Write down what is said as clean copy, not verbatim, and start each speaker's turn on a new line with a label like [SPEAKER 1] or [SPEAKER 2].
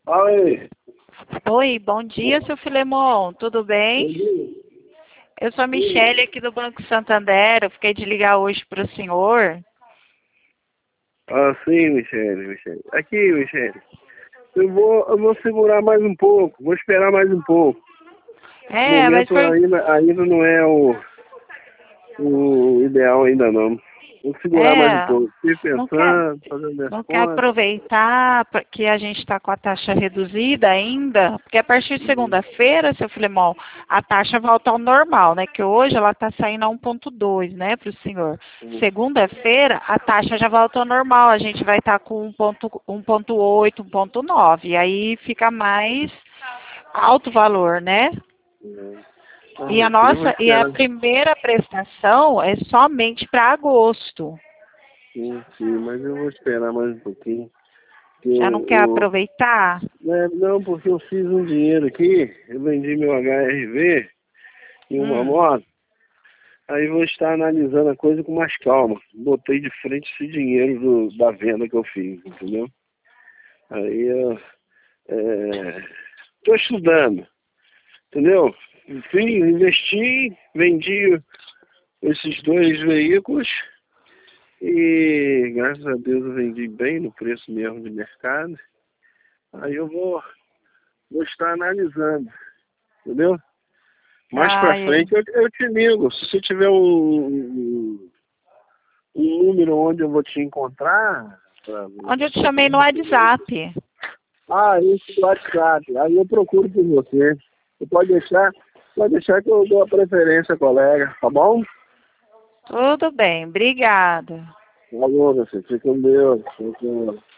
[SPEAKER 1] Oi.
[SPEAKER 2] Oi, bom dia, seu Filemon, tudo bem? Eu sou a Michele aqui do Banco Santander, eu fiquei de ligar hoje para o senhor.
[SPEAKER 1] Ah, sim, Michele. Aqui, Michele. Eu vou segurar mais um pouco, vou esperar mais um pouco. O
[SPEAKER 2] Mas
[SPEAKER 1] momento
[SPEAKER 2] foi...
[SPEAKER 1] ainda não é o ideal ainda não. Vou segurar mais um
[SPEAKER 2] É,
[SPEAKER 1] pouco. Fiquei
[SPEAKER 2] não quer,
[SPEAKER 1] pensando, fazendo minhas
[SPEAKER 2] não quer
[SPEAKER 1] contas.
[SPEAKER 2] aproveitar que a gente está com a taxa reduzida ainda? Porque a partir de segunda-feira, seu Filemon, a taxa volta ao normal, né? Que hoje ela está saindo a 1,2, né, para o senhor. Segunda-feira, a taxa já volta ao normal, a gente vai estar com 1,8, 1,9. E aí fica mais alto valor, né? E a
[SPEAKER 1] Eu vou
[SPEAKER 2] e a
[SPEAKER 1] esperar.
[SPEAKER 2] primeira prestação é somente para agosto.
[SPEAKER 1] Sim, mas eu vou esperar mais um pouquinho. Porque
[SPEAKER 2] Já não quer aproveitar?
[SPEAKER 1] não, porque eu fiz um dinheiro aqui, eu vendi meu HRV em uma moto. Aí vou estar analisando a coisa com mais calma. Botei de frente esse dinheiro da venda que eu fiz, entendeu? Aí eu estou estudando, entendeu? Enfim, investi, vendi esses dois veículos e graças a Deus eu vendi bem no preço mesmo de mercado. Aí eu vou estar analisando, entendeu? Mais pra
[SPEAKER 2] Ai,
[SPEAKER 1] frente eu te ligo. Se você tiver um número onde eu vou te encontrar.
[SPEAKER 2] onde eu te chamei no WhatsApp.
[SPEAKER 1] Ah, isso do WhatsApp. Aí eu procuro por você. Você pode deixar que eu dou a preferência, colega, tá bom?
[SPEAKER 2] Tudo bem, obrigada.
[SPEAKER 1] Tá bom, meu filho. Fica com Deus. Fica com Deus.